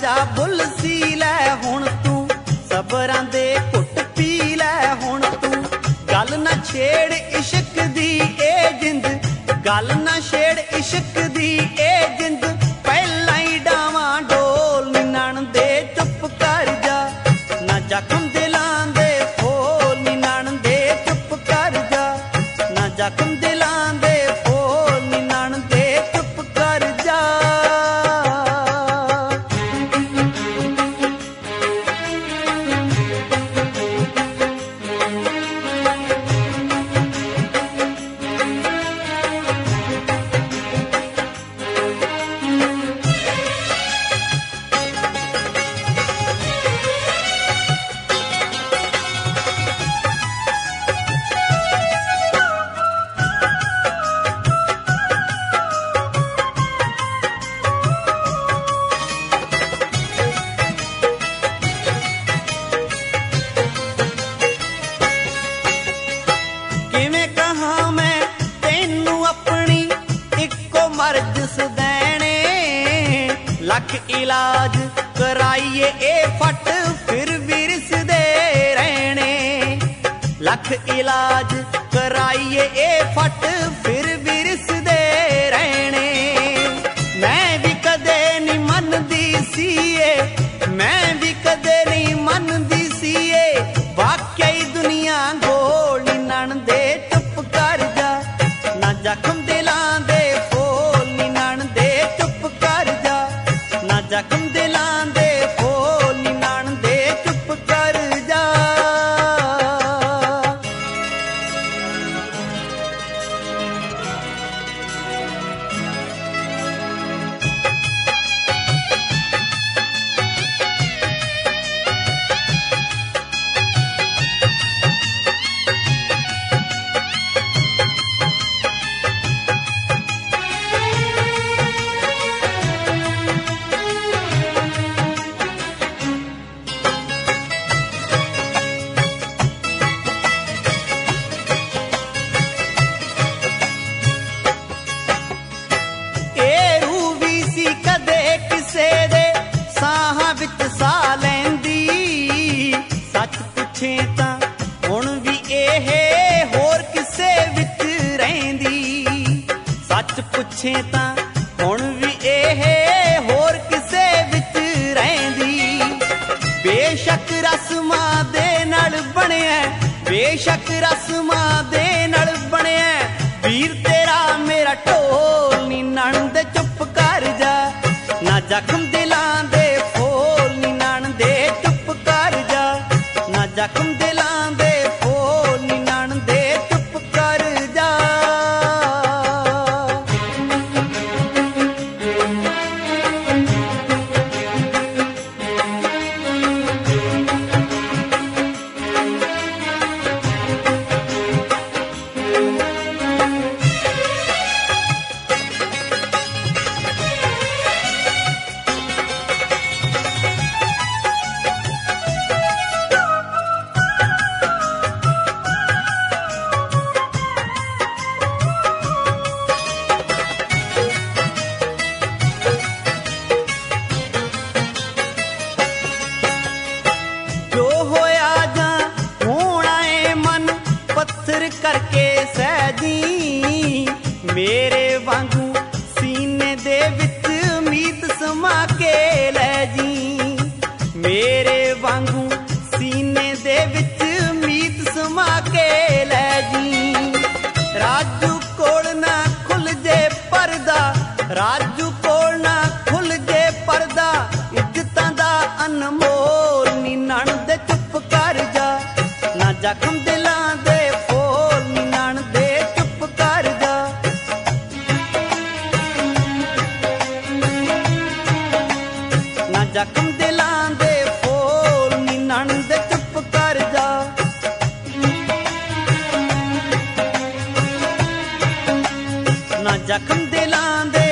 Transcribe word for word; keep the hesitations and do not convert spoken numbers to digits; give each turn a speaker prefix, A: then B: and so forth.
A: जा बुल सी लै हुण तू, सबरां दे घुट पी लै हुण तू। गल ना छेड़ इश्क दी ए जिंद, गल ना छेड़ इश्क दी ए जिंद, पहला ही डावां डोल नी नणदे चुप कर जा। ना जख्म दिलां दे खोल नी नणदे चुप कर जा, ना जख्म दिलां दे खोल नी नणदे चुप कर जा। किवें कहां मैं तैनू अपनी इक्को मर्ज सदैने, लख इलाज कराइए ए फट फिर भी रिसदे रहने। लख इलाज कराइए ए फट फिर भी रिसदे रहने। मैं भी कदे नहीं मनदी सीए, मैं भी कदे नहीं मनदी सीए, वाकई दुनिया गोल नी नणदे चुप कर जा। ना जख्म दिलां दे खोल नी नणदे चुप कर जा, ना जख्म दिलां दे खोल नी नणदे चुप कर जा। ए रूह भी सी कदे किसे दे साहां विच सा लैंदी, सच पुछे तां हुण भी एह होर किसे विच रहिंदी। सच पुछे तां हुण भी एह होर किसे विच रहिंदी। बेशक रस्मां दे नाल बणिया, बेशक रस्मां दे नाल बणिया, वीर तेरा मेरा ढोल नी नणदे चुप कर जा। ना जख्म दिलां दे खोल नी नणदे चुप कर जा, ना जख्म दिलां दे खोल नी नणदे चुप कर जा। जो होया जा होना है मन पत्थर करके सहजी, मेरे वांगू सीने दे विच उम्मीद समा के लै जी। मेरे वांगू सीने दे विच उम्मीद समा के लै जी। राजू कोल ना खुल जे पर्दा, राजू कोल ना खुल जे पर्दा, इज्जतां दा अनमोल नी नणदे चुप कर जा। ना जख्म दिलां दे खोल नी नणदे चुप कर जा। ना जख्म दिलां दे खोल नी नणदे चुप कर जा। ना जख्म दिलां दे